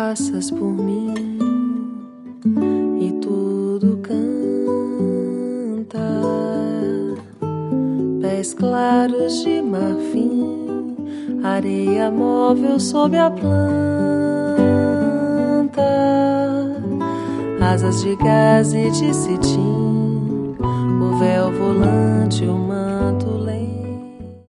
passas por mim e tudo canta. Pés claros de marfim, areia móvel sob a planta, asas de gaze de cetim, o véu volante, o manto lento.